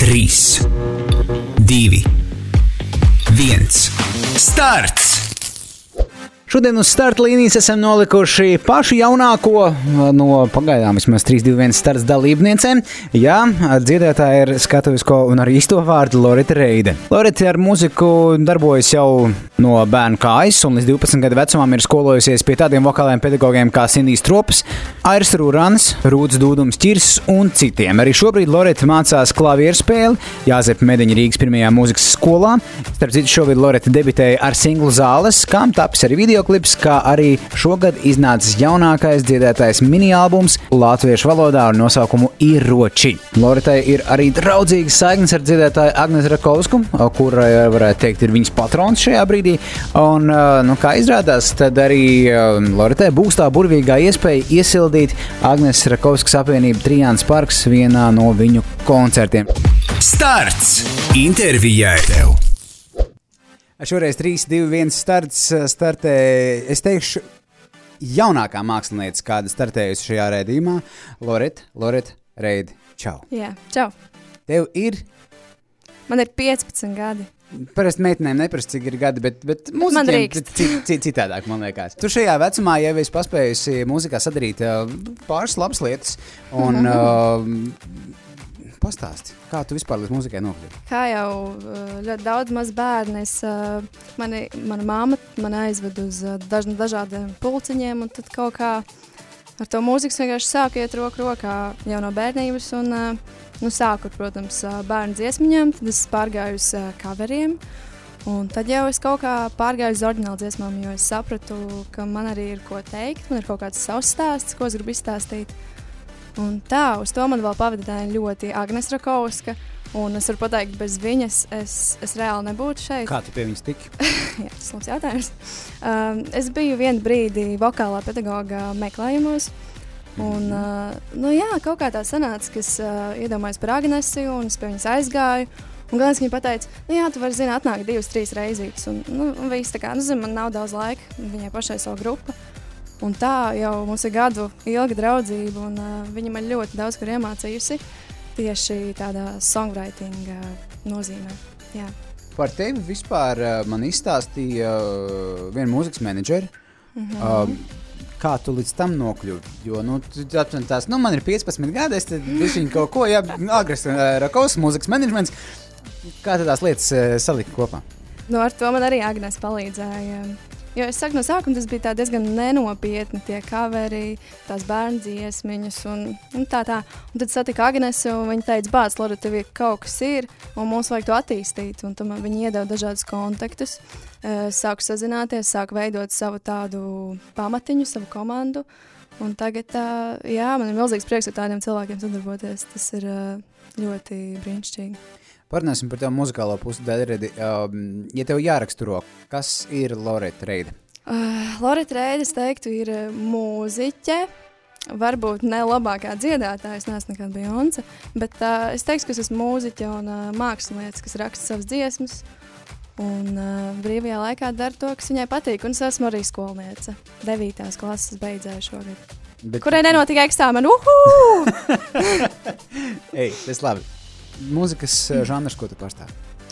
3, 2, 1. Starts! Šodien uz starta līnijas esam nolikuši pašu jaunāko no pagaidām vismaz 3, 2, 1 starts dalībniecēm. Jā, dziedātāja ir skatuvisko un arī īsto vārdu Loreta Reide. Loreta ar muziku darbojas jau no bērnu kājas un līdz 12 gadu vecumam ir skolojusies pie tādiem vokāliem pedagogiem kā Sindijs Tropas, Airs Rūrāns, Rūds Dūdums Ķirs un citiem. Arī šobrīd Loreta mācās klavieru spēli Jāzepa Medeņa Rīgas pirmajā mūzikas skolā. Starp citu, šobrīd Loreta debitēja ar singlu Zāles, kam tapis arī videoklips, kā arī šogad iznācis jaunākais dziedātais mini-albums latviešu valodā ar nosaukumu Ieroči. Loretai ir arī draudzīgas saiknes ar dziedātāju Agnesu Rakovsku, kura, varētu teikt, ir viņas patrons šajā brīdī. Un, kā izrādās, tad arī Loretai būs tā burvīgā iespēja iesildīt Agneses Rakovskas apvienību Trijāns Parks vienā no viņu koncertiem. Starts! Intervijai tev! Šoreiz 3, 2, 1 startē, es teikšu, jaunākā mākslinieca, kāda startējusi šajā raidījumā, Loreta Reide. Čau! Jā, čau! Tev ir? Man ir 15 gadi. Parasti meitenēm neprasa, cik ir gadi, bet mūziķiem citādāk, man liekas. Tu šajā vecumā jau esi paspējusi mūzikā sadarīt pāris labas lietas, un pastāsti, kā tu vispār līdz mūzikai nokļuvi? Kā jau ļoti daudz maz bērni, mana māma mani aizved uz dažādiem pulciņiem, un tad kaut kā ar to mūzikas vienkārši sāku iet roku rokā jau no bērnības, un sāku, protams, bērnu dziesmiņām, tad es pārgāju uz coveriem, un tad jau es kaut kā pārgāju uz oriģinālu dziesmām, jo es sapratu, ka man arī ir ko teikt, man ir kaut kāds savs stāsts, ko es gribu izstāstīt. Un tā, uz to man vēl pavadināja ļoti Agnese Rakovska, un es varu pateikt, bez viņas es reāli nebūtu šeit. Kā tu pie viņas tiki? Jā, tas labs jautājums. Es biju vienu brīdi vokālā pedagoga meklējumos, un kaut kā tā sanāca, ka es iedomājos par Agnesi, un es pie viņas aizgāju, un galvenais viņa pateica, tu vari zināt, atnāk 2, 3 reizītes, un viss tā kā, man nav daudz laika, viņai pašai savu grupu. Un tā jau mums ir gadu ilga draudzība, un viņa man ļoti daudz kur iemācījusi tieši tādā songwriting nozīmē. Jā. Par tevi vispār man izstāstīja viena mūzikas menedžeri. Kā tu līdz tam nokļuvi? Jo, man ir 15 gadi, es tad viņu kaut ko, Agnes Rakovskas mūzikas menedžments. Kā tad tās lietas salika kopā? Ar to man arī Agnes palīdzēja. Jo es saku, no sākuma tas bija diezgan nenopietni, tie coveri, tās bērnu dziesmiņas un tā. Un tad satika Agnese, un viņa teica, bāc, Loreta, tev kaut kas ir, un mums vajag to attīstīt. Un tad viņi iedeva dažādus kontaktus, sāku sazināties, sāku veidot savu tādu pamatiņu, savu komandu. Un tagad, man ir milzīgs prieks ar tādiem cilvēkiem sadarboties. Tas ir ļoti brīnišķīgi. Parunāsim par tev muzikālo pusi, Redi. Ja tev jāraksturo, kas ir Loreta Reide? Loreta Reide, es teiktu, ir mūziķe. Varbūt ne labākā dziedātāja, es neesmu nekāda Beyoncé, bet es teiktu, ka es esmu mūziķe un mākslinieca, kas raksta savas dziesmas. Un brīvajā laikā dara to, kas viņai patīk. Un es esmu arī skolniece. 9. klases beidzēju šogad. Kurai nenotika eksāmeni. Ej, tas labi. Mūzikas žanrs, ko tu pārstāvi?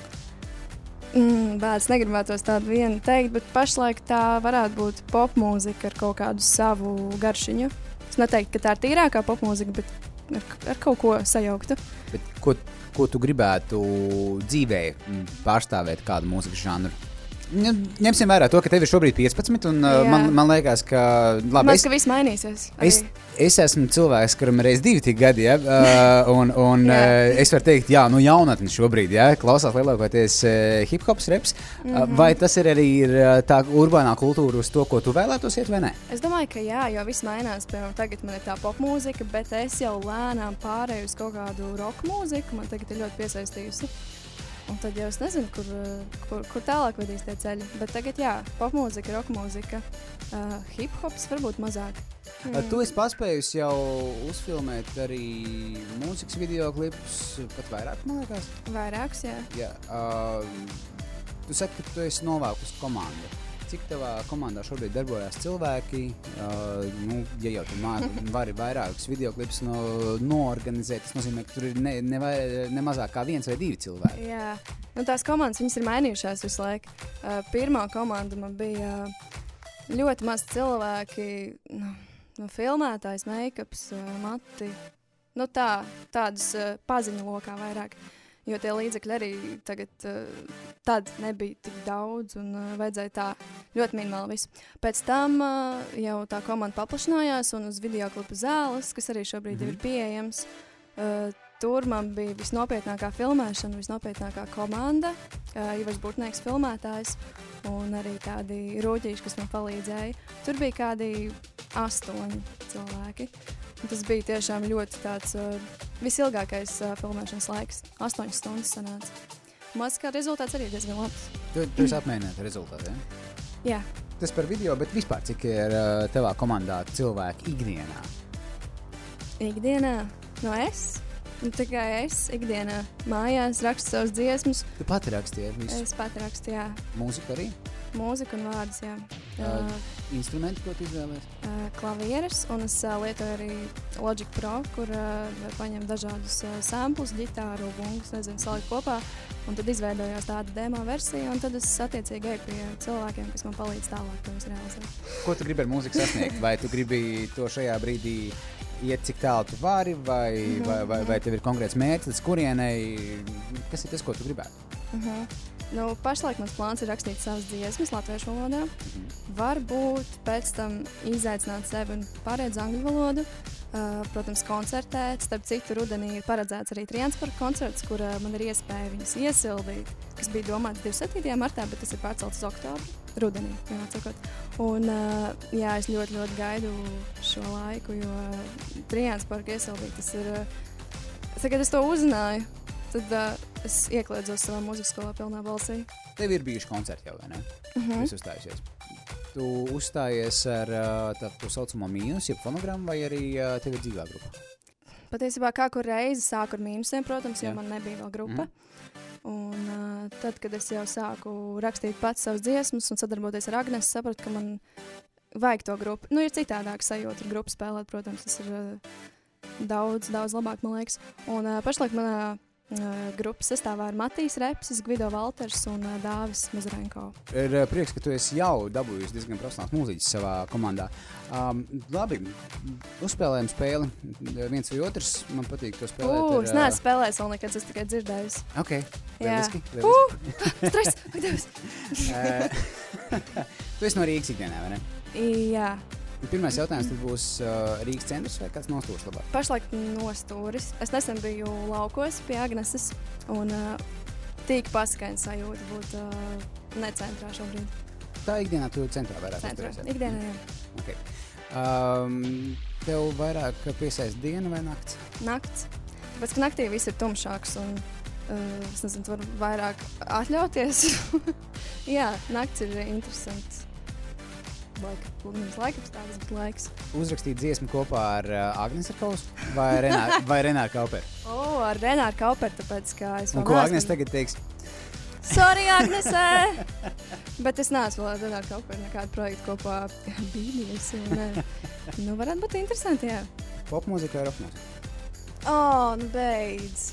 Es negribētos tādu vienu teikt, bet pašlaik tā varētu būt popmūzika ar kaut kādu savu garšiņu. Es neteiktu, ka tā ir tīrākā popmūzika, bet ar kaut ko sajauktu. Bet ko tu gribētu dzīvē pārstāvēt kādu mūzikas žanru? Ņemsim vērā to, ka tev ir šobrīd 15, un man liekas, ka... Labi, ka viss mainīsies. Es esmu cilvēks, kuram reiz 2 tik gadi, un es varu teikt, jaunatni šobrīd, klausās lielākoties hip-hops, reps. Vai tas ir arī tā urbānā kultūra uz to, ko tu vēlētos iet, vai ne? Es domāju, ka jā, jo viss mainās. Piemēram, tagad man ir tā popmūzika, bet es jau lēnām pārēju uz kaut kādu rock mūziku. Man tagad ir ļoti piesaistījusi. Un tad jau es nezinu, kur tālāk vedīs tie ceļi. Bet tagad popmūzika, rockmūzika, hip-hops varbūt mazāk. Tu esi paspējusi jau uzfilmēt arī mūzikas videoklipus, pat vairāk, man liekas? Vairāks, jā. Tu saki, ka tu esi novākusi komandu. cik tavā komandā šobrīd darbojās cilvēki? Ja jau tu vari vairākus videoklips noorganizēt, tas nozīmē, ka tur ir ne mazāk kā 1 vai 2 cilvēki. Jā, tās komandas, viņas ir mainījušās visu laiku. Pirmā komanda man bija ļoti maz cilvēki, filmētājs, make-ups, mati, tādus paziņu lokā vairāk. Jo tie līdzekļi arī tagad tad nebija tik daudz un vajadzēja tā ļoti minimāli visu. Pēc tam jau tā komanda paplašinājās un uz videoklipu Zāles, kas arī šobrīd ir pieejams, tur man bija visnopietnākā filmēšana, visnopietnākā komanda, Ivars Burtnieks filmētājs un arī tādi rūķīši, kas man palīdzēja. Tur bija kādi 8 cilvēki. Tas bija tiešām ļoti tāds visilgākais filmēšanas laiks. 8 stundas sanāca. Mācībā rezultāts arī diezgan labs. Tu esi apmierināta rezultātā, ja? Jā. Tas par video, bet vispār cik ir tevā komandā cilvēki ikdienā? Ikdienā? Tikai es ikdienā mājās rakstu savus dziesmas. Tu pati rakstīji visu? Es pati rakstu, jā. Mūziku arī? Mūziku un vārdus, jā. Instrumenti, ko tu izvēlēs? Klavieres, un es lietoju arī Logic Pro, kur var paņemt dažādus samplus, ģitāru, bungus, salikt kopā, un tad izveidojās tāda demo versija, un tad es attiecīgi eju pie cilvēkiem, kas man palīdz tālāk to realizēt. Ko tu gribi ar mūziku sasniegt? Vai tu gribi to šajā brīdī iet, cik tālu tu vari, vai tev ir konkrēts mērķis, līdz kurienei? Kas ir tas, ko tu gribētu? Pašlaik mans plāns ir rakstīt savas dziesmas latviešu valodā. Varbūt pēc tam izaicināt sevi un pārēt uz angļu valodu. Protams, koncertēt. Starp citu, rudenī ir paredzēts arī Trianspora koncerts, kur man ir iespēja viņus iesildīt, kas bija domāts 27. martā, bet tas ir pārcelts uz oktobru. Rudenī, jāatsakot. Un jā, es ļoti, ļoti gaidu šo laiku, jo Trianspora iesildīt, tas ir... Kad es to uzzināju, tad es ieklēdzos savā mūzikas skolā pilnā balsī. Tev ir bijuši koncerti jau, vai ne? Tu uzstājusies. Tu uzstājies ar to saucamo mīnus, jeb fonogrammu, vai arī tev ir dzīvā grupa? Patiesībā kā kur reizi sāku ar mīnusiem, protams, jo man nebija vēl grupa. Un tad, kad es jau sāku rakstīt pats savas dziesmas un sadarboties ar Agnesu, sapratu, ka man vajag to grupu. Ir citādāk sajūta ar grupu spēlēt, protams, tas ir daudz labāk, man liekas. Un pašlaik manā grupas sastāvā ir Matīs Repsis, Gvido Valters un Dāvis Mazurenko. Ir prieks, ka tu esi jau dabūjusi diezgan profesionāls mūziķis savā komandā. Labi, uzspēlējam spēli. Viens vai otrs, man patīk to spēlēt. Es neesmu spēlējis vēl nekad, es tikai dzirdējusi. Ok, lieliski. Stress, Dievs! Tu esi no Rīgas ikdienā, vai ne? Jā. Pirmais jautājums tad būs Rīgas centrs vai kāds nostūris labāk? Pašlaik nostūris. Es nesen biju laukos pie Agneses un tīk pasakaini sajūta būt necentrā šobrīd. Tā ikdienā tu centrā vairāk? Centrā, ikdienā, jā. Okay. Tev vairāk piesaist diena vai nakts? Nakts. Tāpēc, ka naktī viss ir tumšāks un es nezinu, tu var vairāk atļauties. Jā, nakts ir interesants. Laikapstāvis, bet laiks. Uzrakstīt dziesmu kopā ar Agnes Arkaus vai Renāru Kauperu? Ar Renāru Kauperu, tāpēc, ka es vēl un ko Agnes tagad teiks? Sorry, Agnesē! Bet es neesmu vēl ar Renāru Kauperu nekādu projektu kopā bīdies. Varētu būt interesanti, jā. Popmūzika vai rockmūzika? Beidz.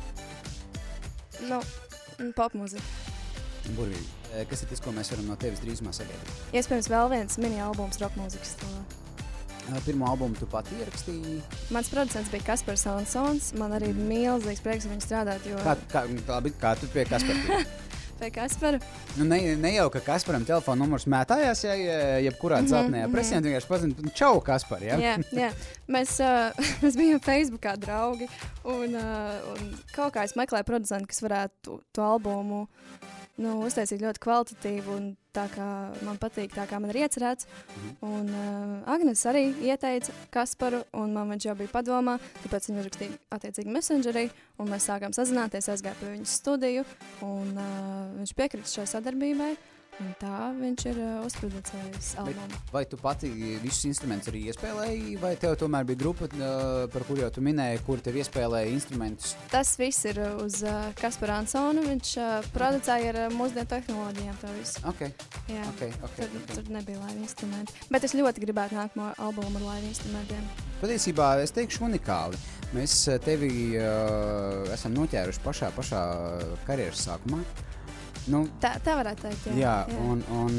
Popmūzika. Burvīgi. Kas ir tas, ko mēs varam no tevis drīzumā sagaidīt? Iespējams vēl viens mini-albums rockmūzikas stilā. Pirmo albumu tu pati ierakstīji? Mans producents bija Kaspars Ansons. Man arī ir milzīgs prieks viņu strādāt, jo... Kā tu pie Kaspara? Pie Kaspara? Ne jau, ka Kasparam telefona numurs mētājās, jebkurā celtnējā presē, vienkārši pazina, čau, Kaspar, jā? Jā. Mēs bijām Facebookā draugi, un kaut kā es meklēju producentu, kas varētu to albumu uztaisīt ļoti kvalitatīvu un tā kā man patīk, tā kā man ir iecerēts. Un Agnes arī ieteica Kasparu, un man viņš jau bija padomā, tāpēc viņi uzrakstīja attiecīgi messengerī, un mēs sākām sazināties, aizgāju pie viņas studiju, un viņš piekrita šai sadarbībai. Un tā viņš ir uzproducējis albumu. Vai tu pati visus instrumentus arī iespēlēji, vai tev tomēr bija grupa, par kuru jau tu minēji, kur tev iespēlēja instrumentus? Tas viss ir uz Kaspara Ansona. Viņš producēja ar mūsdienu tehnoloģijām to visu. Jā, tur nebija live instrumenti. Bet es ļoti gribētu nākamo albumu ar live instrumentiem. Patiesībā es teikšu unikāli. Mēs tevi esam noķēruši pašā karjeras sākumā. Tā varētu teikt, jā. Un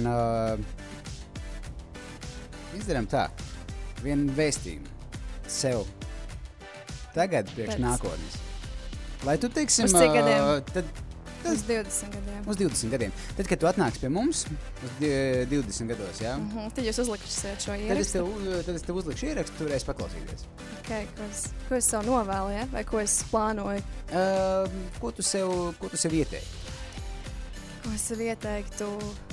izdarām tā, vienu vēstījumu sev tagad priekš nākotnes. Lai tu, teiksim, uz cik gadiem? Uz 20 gadiem. Uz 20 gadiem. Tad, kad tu atnāks pie mums, uz 20 gados, jā? Tad jūs uzliksiet šo ierakstu? Tad es tev uzlikšu ierakstu, tu varēsi paklausīties. Ko es sev novēlu, ja? Vai ko es plānoju? Ko tu sev ieteiktu? Ko es sev ieteiktu?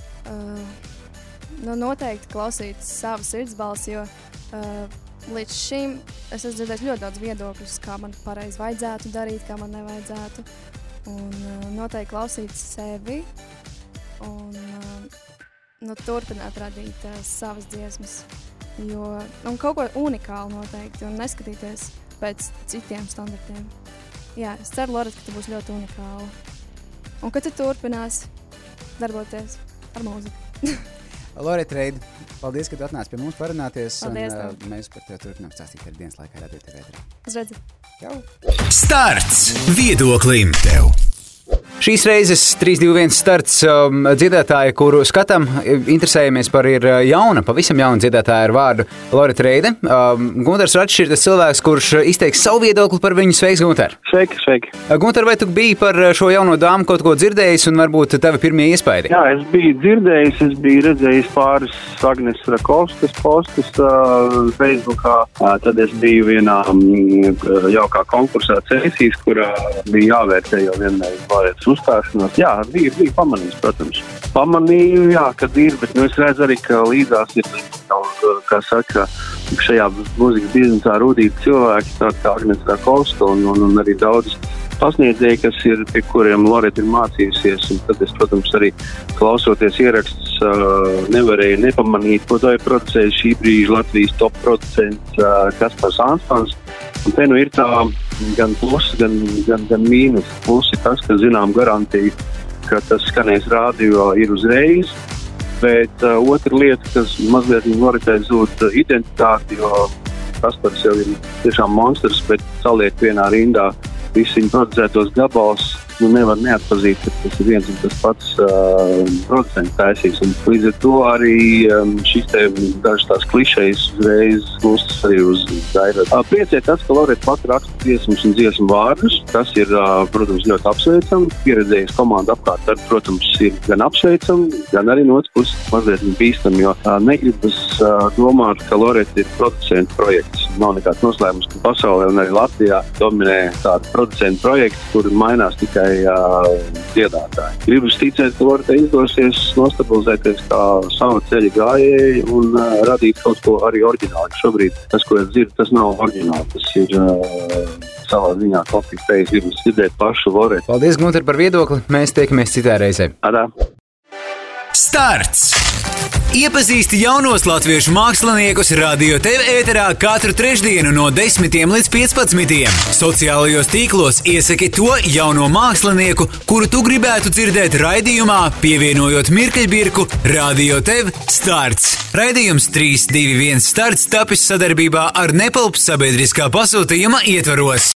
Noteikti klausīt savu sirdsbalsi, jo līdz šim es esmu dzirdējis ļoti daudz viedokļus, kā man pareizi vajadzētu darīt, kā man nevajadzētu. Un noteikti klausīt sevi un turpināt radīt savas dziesmas. Un kaut ko unikālu noteikti un neskatīties pēc citiem standartiem. Jā, es ceru, Loreta, ka tu būs ļoti unikāla. Un ka tu turpinās darboties ar mūziku. Loreta Reide, paldies, ka tu atnāc pie mums parunāties. Paldies un mēs par tevi turpinām stāstīt ar dienas laikā Radio TV ēterā. Uz redzi. Čau! Starts viedoklim tev! Šīs reizes 3-2-1 starts dziedātāja, kuru skatām, interesējamies par, ir pavisam jauna dziedātāja ar vārdu Loreta Reide. Guntars Račs ir tas cilvēks, kurš izteiks savu viedokli par viņu. Sveiks, Guntar! Sveiki! Guntar, vai tu biji par šo jauno dāmu kaut ko dzirdējis un varbūt tavi pirmie iespaidi? Jā, es biju dzirdējis, es biju redzējis pāris Agnes Rakovskas postus Facebookā. Tad es biju vienā jaukā konkursā Cēsīs, kurā bija jāvērtē jau vienmēr Loretas uzstāšanos. Jā, bija pamanījis, protams. Pamanīju, jā, kad ir, bet es redzu arī, ka līdzās ir, kā saka, šajā mūzikas biznesā rūtīti cilvēki, tā kā Agnes Rakovska un arī daudz pasniedzēji, pie kuriem Loreta ir mācījusies. Un tad es, protams, arī klausoties ierakstus, nevarēju nepamanīt, ko to ir producējis šī brīža Latvijas top producents Kaspars Ansons. Un te ir tā gan plus, gan mīnus. Plus ir tas, ka zinām garantiju, ka tas skanēs rādio ir uzreiz. Bet otra lieta, kas mazliet Loretai zūd identitāti, jo Kaspars jau ir tiešām monstrs, bet saliek vienā rindā visu viņu producētos gabals, nevar neatpazīt, ka tas ir viens un tas pats producents taisīs. Un līdz ar to arī šis te dažas tās klišejas uzreiz gustas arī uz gaidot. Priecē tas, ka Loreta pat raksta dziesmas un dziesmu vārdus. Tas ir, protams, ļoti apsveicam. Pieredzējis komandu apkārt, tad, protams, ir gan apsveicam, gan arī no otras puses mazliet bīstam, jo negribas domāt, ka Loreta ir producentu projekts. Nav nekāds noslēmums, ka pasaulē un arī Latvijā dominē tāda producentu projekts, kur mainās tikai dziedātāji. Gribas ticēt, ka Loreta izdosies nostabilizēties kā savu ceļa gājēji un radīt kaut ko arī oriģināli. Šobrīd tas, ko es dzirdu, tas nav oriģināli. Tas ir savā ziņā copy-paste. Gribas dzirdēt pašu Loretu. Paldies, Gunter, par viedokli. Mēs tiekamies citā reizē. Adā. Starts! Iepazīsti jaunos latviešu māksliniekus Radio TV ēterā katru trešdienu no 10 līdz 15. Sociālajos tīklos iesaki to jauno mākslinieku, kuru tu gribētu dzirdēt raidījumā, pievienojot mirkļbirku Radio TV Starts. Raidījums 3-2-1 Starts tapis sadarbībā ar Nepalps sabiedriskā pasūtījuma ietvaros.